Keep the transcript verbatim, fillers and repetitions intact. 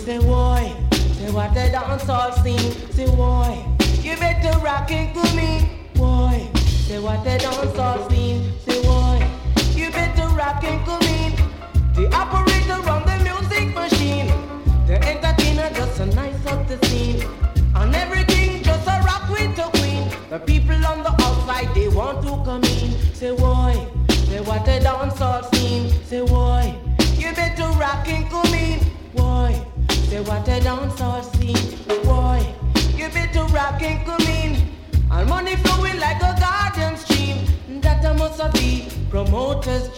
Say why? Say what the dancehall scene. Say why? You better rock and come in. Why? Say what the dancehall scene. Say why? You better rock and come in. The operator on the music machine. The entertainer just a nice up the scene. And everything just a rock with the queen. The people on the outside they want to come in. Say why? Say what the dancehall scene. Say why? You better rock and come in. Why? Say what the dancehall scene. Why? You better rock and come in. And money flowing like a garden stream. That must be promoters'